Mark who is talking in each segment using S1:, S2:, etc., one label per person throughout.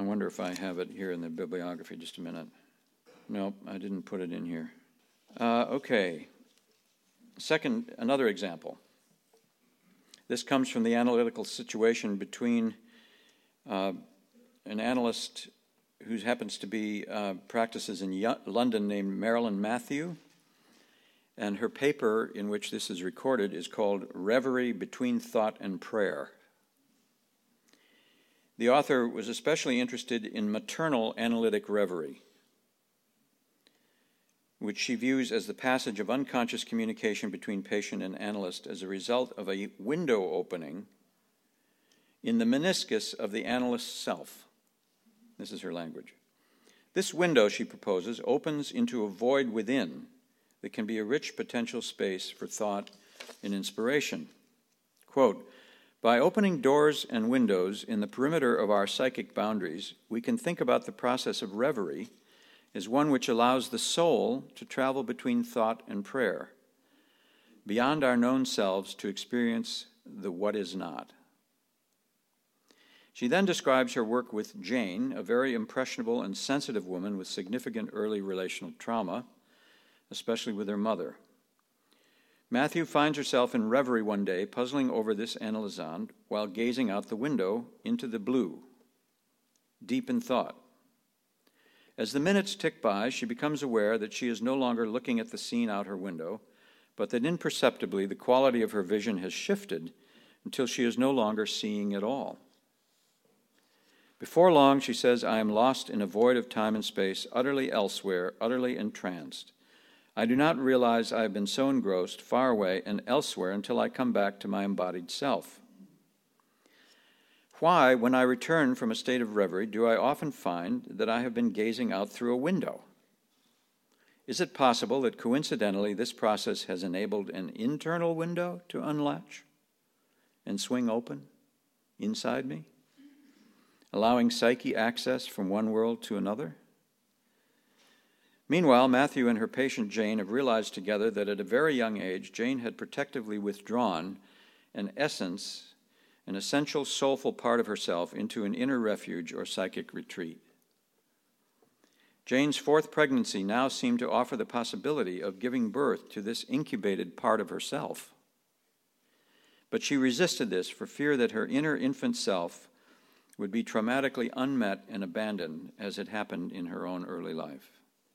S1: wonder if I have it here in the bibliography. Just a minute. Nope, I didn't put it in here. Okay. Second, another example. This comes from the analytical situation between an analyst who happens to be practices in London named Marilyn Matthew, and her paper in which this is recorded is called Reverie Between Thought and Prayer. The author was especially interested in maternal analytic reverie, which she views as the passage of unconscious communication between patient and analyst as a result of a window opening in the meniscus of the analyst's self. This is her language. This window, she proposes, opens into a void within that can be a rich potential space for thought and inspiration. Quote, by opening doors and windows in the perimeter of our psychic boundaries, we can think about the process of reverie as one which allows the soul to travel between thought and prayer, beyond our known selves to experience the what is not. She then describes her work with Jane, a very impressionable and sensitive woman with significant early relational trauma, especially with her mother. Matthew finds herself in reverie one day, puzzling over this analysand while gazing out the window into the blue, deep in thought. As the minutes tick by, she becomes aware that she is no longer looking at the scene out her window, but that imperceptibly the quality of her vision has shifted until she is no longer seeing at all. Before long, she says, I am lost in a void of time and space, utterly elsewhere, utterly entranced. I do not realize I have been so engrossed, far away and elsewhere, until I come back to my embodied self. Why, when I return from a state of reverie, do I often find that I have been gazing out through a window? Is it possible that coincidentally this process has enabled an internal window to unlatch and swing open inside me, allowing psyche access from one world to another? Meanwhile, Matthew and her patient Jane have realized together that at a very young age, Jane had protectively withdrawn an essential soulful part of herself into an inner refuge or psychic retreat. Jane's fourth pregnancy now seemed to offer the possibility of giving birth to this incubated part of herself. But she resisted this for fear that her inner infant self would be traumatically unmet and abandoned as had happened in her own early life.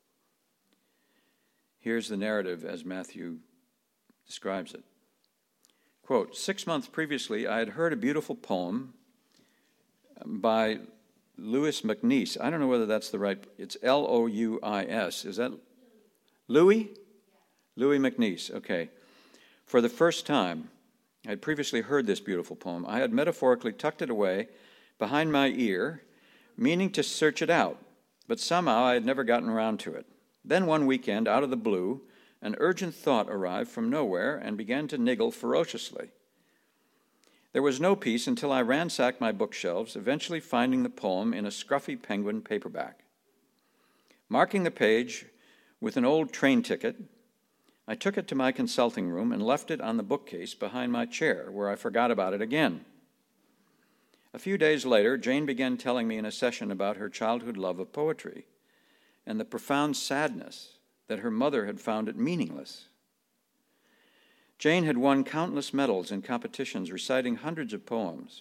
S1: Here's the narrative as Matthew describes it. Quote, 6 months previously, I had heard a beautiful poem by Louis MacNeice. I don't know whether that's the right, it's L-O-U-I-S. Is that Louis? Louis MacNeice, okay. For the first time, I had previously heard this beautiful poem. I had metaphorically tucked it away behind my ear, meaning to search it out, but somehow I had never gotten around to it. Then one weekend, out of the blue, an urgent thought arrived from nowhere and began to niggle ferociously. There was no peace until I ransacked my bookshelves, eventually finding the poem in a scruffy Penguin paperback. Marking the page with an old train ticket, I took it to my consulting room and left it on the bookcase behind my chair, where I forgot about it again. A few days later, Jane began telling me in a session about her childhood love of poetry and the profound sadness that her mother had found it meaningless. Jane had won countless medals in competitions reciting hundreds of poems.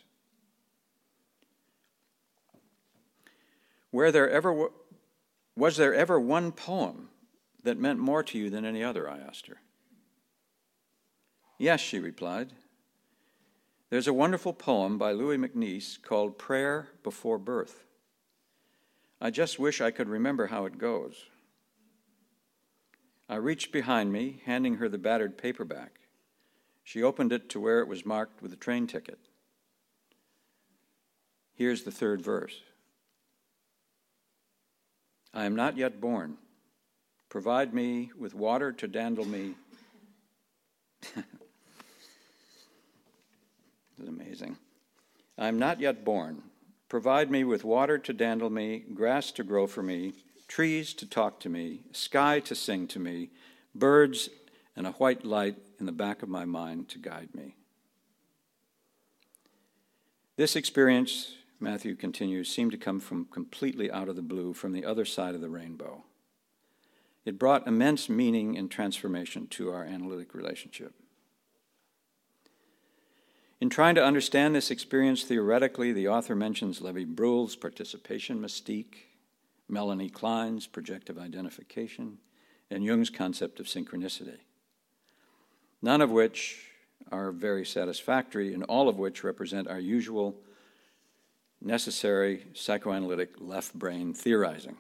S1: Was there ever one poem that meant more to you than any other, I asked her. Yes, she replied. There's a wonderful poem by Louis MacNeice called Prayer Before Birth. I just wish I could remember how it goes. I reached behind me, handing her the battered paperback. She opened it to where it was marked with a train ticket. Here's the third verse. I am not yet born. Provide me with water to dandle me. This is amazing. I am not yet born. Provide me with water to dandle me, grass to grow for me, trees to talk to me, sky to sing to me, birds and a white light in the back of my mind to guide me. This experience Matthew continues, seemed to come from completely out of the blue, from the other side of the rainbow. It brought immense meaning and transformation to our analytic relationship. In trying to understand this experience theoretically, the author mentions Levi Bruhl's participation mystique, Melanie Klein's projective identification, and Jung's concept of synchronicity, none of which are very satisfactory, and all of which represent our usual necessary psychoanalytic left brain theorizing.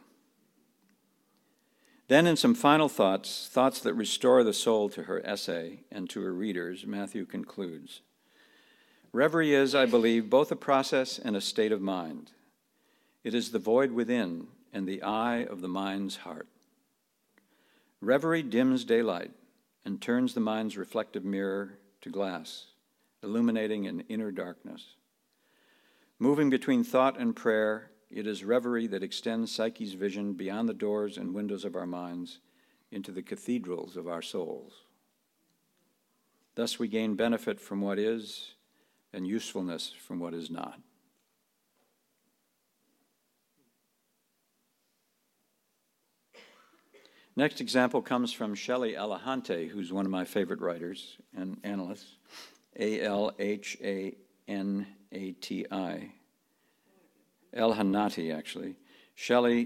S1: Then, in some final thoughts that restore the soul to her essay and to her readers, Matthew concludes, reverie is, I believe, both a process and a state of mind. It is the void within and the eye of the mind's heart. Reverie dims daylight and turns the mind's reflective mirror to glass, illuminating an inner darkness. Moving between thought and prayer, it is reverie that extends psyche's vision beyond the doors and windows of our minds into the cathedrals of our souls. Thus we gain benefit from what is and usefulness from what is not. Next example comes from Shelley Alahante, who's one of my favorite writers and analysts, Alhanati. Alhanati, actually. Shelley,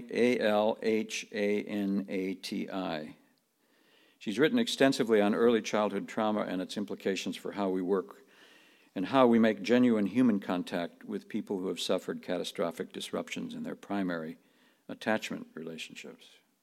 S1: Alhanati. She's written extensively on early childhood trauma and its implications for how we work and how we make genuine human contact with people who have suffered catastrophic disruptions in their primary attachment relationships.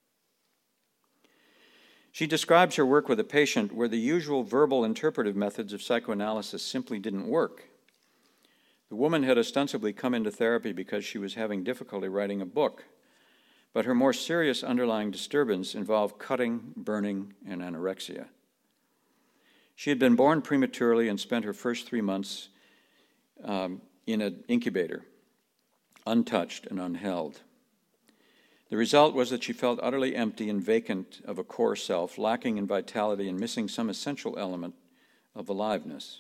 S1: She describes her work with a patient where the usual verbal interpretive methods of psychoanalysis simply didn't work. The woman had ostensibly come into therapy because she was having difficulty writing a book, but her more serious underlying disturbance involved cutting, burning, and anorexia. She had been born prematurely and spent her first 3 months in an incubator, untouched and unheld. The result was that she felt utterly empty and vacant of a core self, lacking in vitality and missing some essential element of aliveness.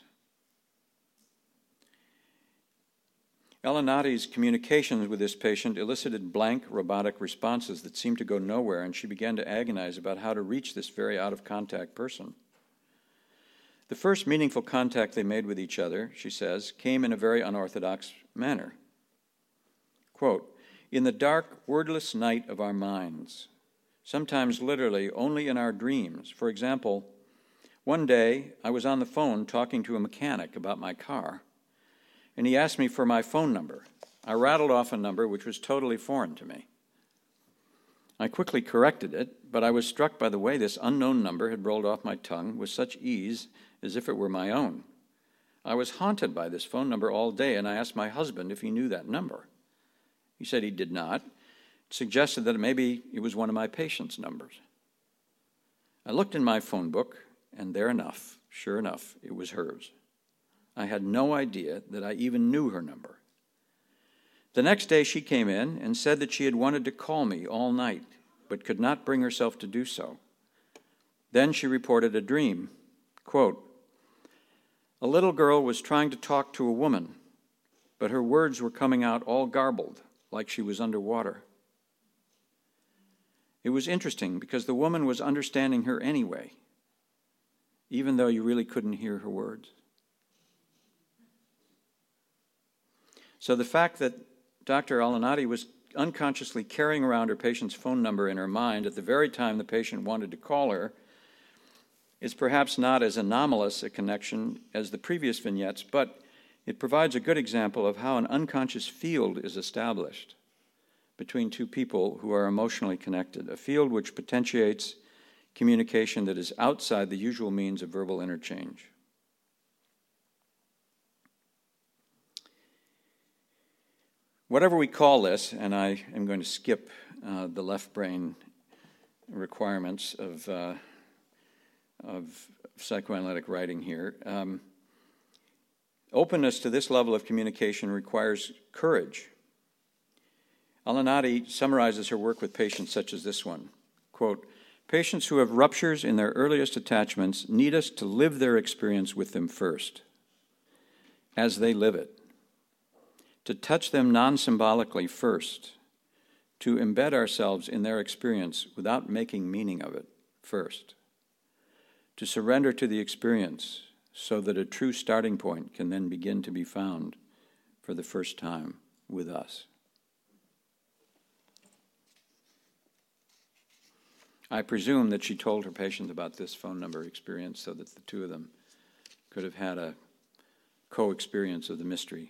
S1: Alhanati's communications with this patient elicited blank, robotic responses that seemed to go nowhere, and she began to agonize about how to reach this very out-of-contact person. The first meaningful contact they made with each other, she says, came in a very unorthodox manner. Quote, in the dark, wordless night of our minds, sometimes literally only in our dreams. For example, one day I was on the phone talking to a mechanic about my car, and he asked me for my phone number. I rattled off a number which was totally foreign to me. I quickly corrected it, but I was struck by the way this unknown number had rolled off my tongue with such ease as if it were my own. I was haunted by this phone number all day, and I asked my husband if he knew that number. He said he did not. It suggested that maybe it was one of my patient's numbers. I looked in my phone book, and sure enough, it was hers. I had no idea that I even knew her number. The next day she came in and said that she had wanted to call me all night, but could not bring herself to do so. Then she reported a dream. Quote, a little girl was trying to talk to a woman, but her words were coming out all garbled, like she was underwater. It was interesting because the woman was understanding her anyway, even though you really couldn't hear her words. So the fact that Dr. Alhanati was unconsciously carrying around her patient's phone number in her mind at the very time the patient wanted to call her is perhaps not as anomalous a connection as the previous vignettes, but it provides a good example of how an unconscious field is established between two people who are emotionally connected, a field which potentiates communication that is outside the usual means of verbal interchange. Whatever we call this, and I am going to skip the left brain requirements of psychoanalytic writing here, openness to this level of communication requires courage. Alhanati summarizes her work with patients such as this one. Quote, patients who have ruptures in their earliest attachments need us to live their experience with them first, as they live it. to touch them non-symbolically first, to embed ourselves in their experience without making meaning of it first, to surrender to the experience so that a true starting point can then begin to be found for the first time with us. I presume that she told her patient about this phone number experience so that the two of them could have had a co-experience of the mystery.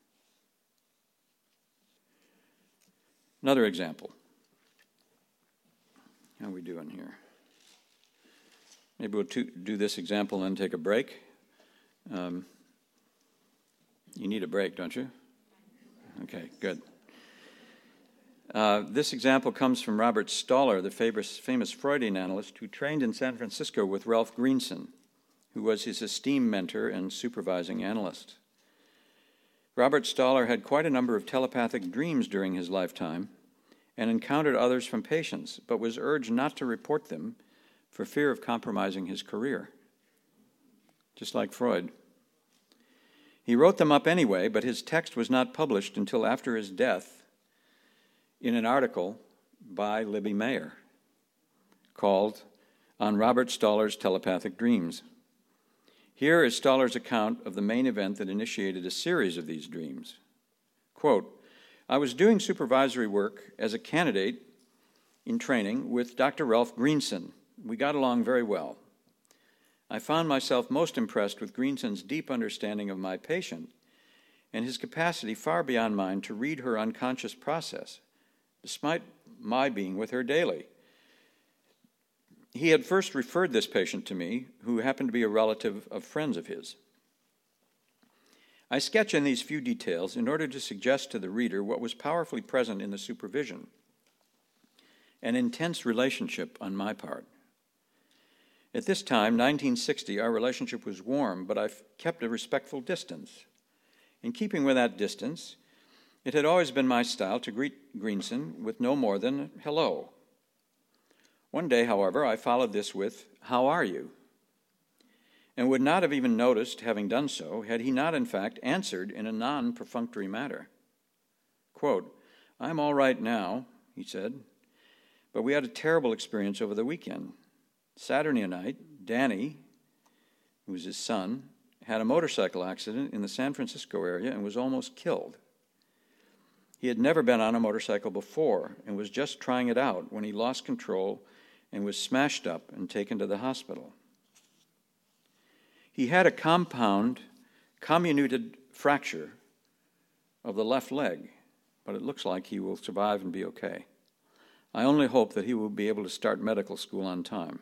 S1: Another example. How are we doing here? Maybe we'll do this example and then take a break. You need a break, don't you? Okay, good. This example comes from Robert Stoller, the famous Freudian analyst who trained in San Francisco with Ralph Greenson, who was his esteemed mentor and supervising analyst. Robert Stoller had quite a number of telepathic dreams during his lifetime and encountered others from patients, but was urged not to report them for fear of compromising his career, just like Freud. He wrote them up anyway, but his text was not published until after his death in an article by Libby Mayer called On Robert Stoller's Telepathic Dreams. Here is Stoller's account of the main event that initiated a series of these dreams. Quote, I was doing supervisory work as a candidate in training with Dr. Ralph Greenson. We got along very well. I found myself most impressed with Greenson's deep understanding of my patient and his capacity far beyond mine to read her unconscious process, despite my being with her daily. He had first referred this patient to me, who happened to be a relative of friends of his. I sketch in these few details in order to suggest to the reader what was powerfully present in the supervision, an intense relationship on my part. At this time, 1960, our relationship was warm, but I kept a respectful distance. In keeping with that distance, it had always been my style to greet Greenson with no more than hello. One day, however, I followed this with, how are you? And would not have even noticed having done so had he not, in fact, answered in a non-perfunctory manner. Quote, I'm all right now, he said, but we had a terrible experience over the weekend. Saturday night, Danny, who was his son, had a motorcycle accident in the San Francisco area and was almost killed. He had never been on a motorcycle before and was just trying it out when he lost control and was smashed up and taken to the hospital. He had a compound comminuted fracture of the left leg, but it looks like he will survive and be okay. I only hope that he will be able to start medical school on time.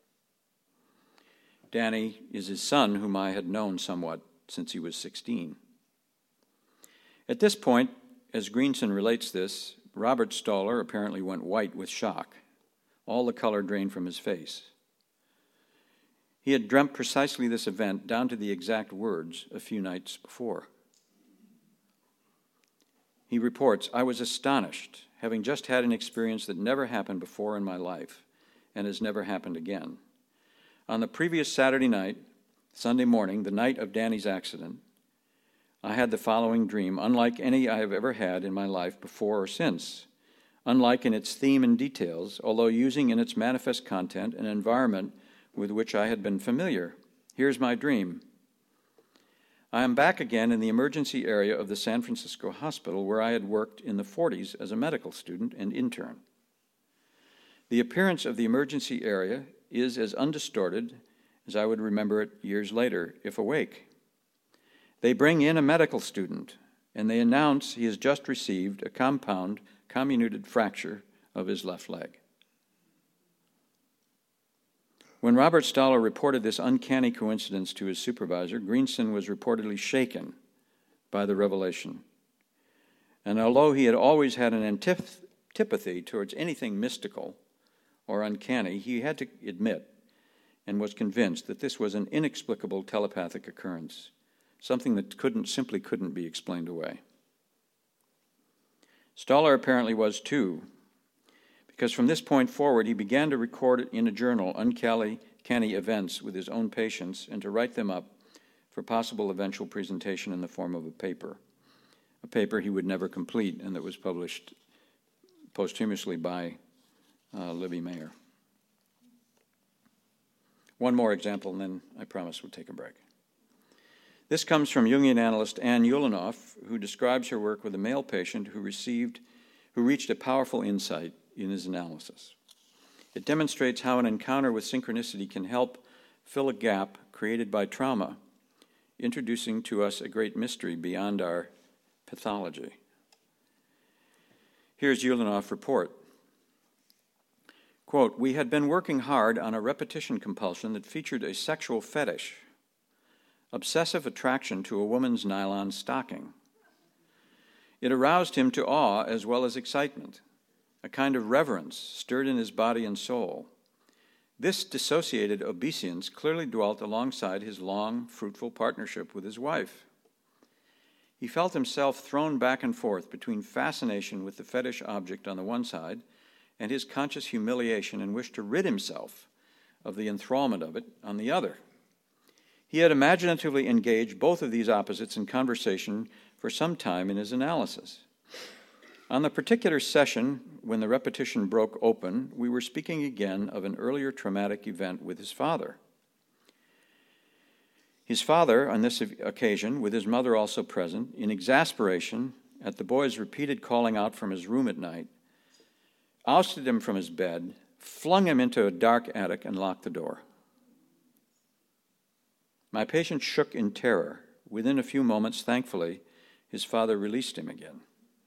S1: Danny is his son, whom I had known somewhat since he was 16. At this point, as Greenson relates this, Robert Stoller apparently went white with shock. All the color drained from his face. He had dreamt precisely this event, down to the exact words, a few nights before. He reports, I was astonished, having just had an experience that never happened before in my life and has never happened again. On the previous Saturday night, Sunday morning, the night of Danny's accident, I had the following dream, unlike any I have ever had in my life before or since, unlike in its theme and details, although using in its manifest content an environment with which I had been familiar. Here's my dream. I am back again in the emergency area of the San Francisco hospital where I had worked in the 40s as a medical student and intern. The appearance of the emergency area is as undistorted as I would remember it years later, if awake. They bring in a medical student, and they announce he has just received a compound comminuted fracture of his left leg. When Robert Stoller reported this uncanny coincidence to his supervisor, Greenson was reportedly shaken by the revelation. And although he had always had an antipathy towards anything mystical or uncanny, he had to admit and was convinced that this was an inexplicable telepathic occurrence, something that simply couldn't be explained away. Stoller apparently was too, because from this point forward he began to record in a journal uncanny events with his own patients and to write them up for possible eventual presentation in the form of a paper. a paper he would never complete and that was published posthumously by Libby Mayer. One more example, and then I promise we'll take a break. This comes from Jungian analyst Anne Ulanoff, who describes her work with a male patient who reached a powerful insight in his analysis. It demonstrates how an encounter with synchronicity can help fill a gap created by trauma, introducing to us a great mystery beyond our pathology. Here's Ulanoff's report. Quote, "We had been working hard on a repetition compulsion that featured a sexual fetish, obsessive attraction to a woman's nylon stocking. It aroused him to awe as well as excitement. A kind of reverence stirred in his body and soul. This dissociated obeisance clearly dwelt alongside his long, fruitful partnership with his wife. He felt himself thrown back and forth between fascination with the fetish object on the one side and his conscious humiliation and wish to rid himself of the enthrallment of it on the other. He had imaginatively engaged both of these opposites in conversation for some time in his analysis. On the particular session when the repetition broke open, we were speaking again of an earlier traumatic event with his father. His father, on this occasion, with his mother also present, in exasperation at the boy's repeated calling out from his room at night, ousted him from his bed, flung him into a dark attic, and locked the door. My patient shook in terror. Within a few moments, thankfully, his father released him again.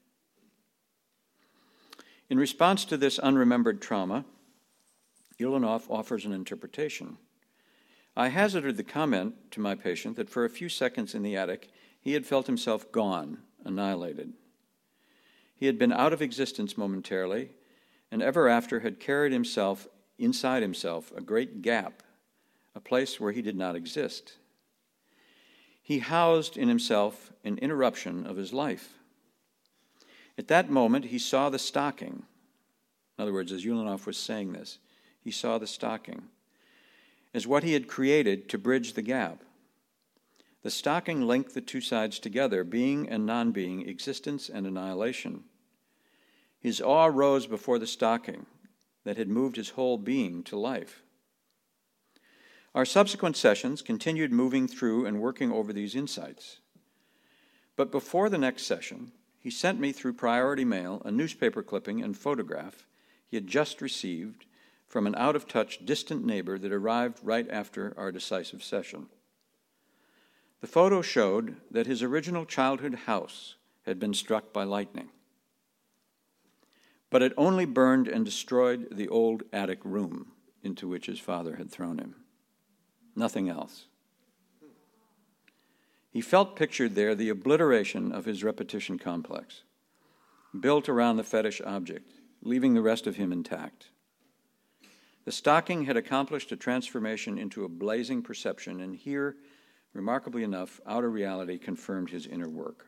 S1: In response to this unremembered trauma, Ulanoff offers an interpretation. I hazarded the comment to my patient that for a few seconds in the attic, he had felt himself gone, annihilated. He had been out of existence momentarily, and ever after had carried himself inside himself a great gap, a place where he did not exist. He housed in himself an interruption of his life. At that moment, he saw the stocking. In other words, as Ulanoff was saying this, he saw the stocking as what he had created to bridge the gap. The stocking linked the two sides together, being and non-being, existence and annihilation. His awe rose before the stocking that had moved his whole being to life. Our subsequent sessions continued moving through and working over these insights. But before the next session, he sent me through priority mail a newspaper clipping and photograph he had just received from an out-of-touch, distant neighbor that arrived right after our decisive session. The photo showed that his original childhood house had been struck by lightning, but it only burned and destroyed the old attic room into which his father had thrown him. Nothing else. He felt pictured there the obliteration of his repetition complex, built around the fetish object, leaving the rest of him intact. The stocking had accomplished a transformation into a blazing perception, and here, remarkably enough, outer reality confirmed his inner work.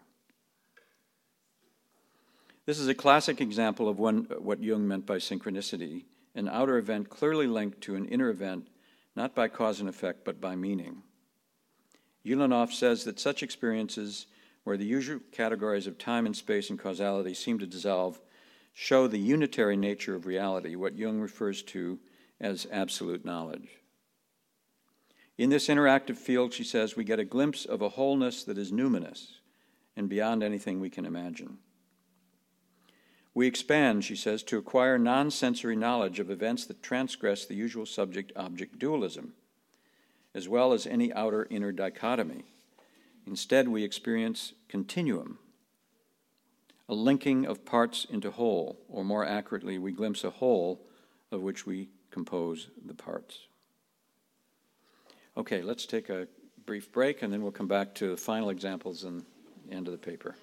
S1: This is a classic example of what Jung meant by synchronicity, an outer event clearly linked to an inner event, not by cause and effect, but by meaning. Ulanoff says that such experiences, where the usual categories of time and space and causality seem to dissolve, show the unitary nature of reality, what Jung refers to as absolute knowledge. In this interactive field, she says, we get a glimpse of a wholeness that is numinous and beyond anything we can imagine. We expand, she says, to acquire non-sensory knowledge of events that transgress the usual subject-object dualism, as well as any outer-inner dichotomy. Instead, we experience continuum, a linking of parts into whole, or more accurately, we glimpse a whole of which we compose the parts. Okay, let's take a brief break, and then we'll come back to the final examples and the end of the paper.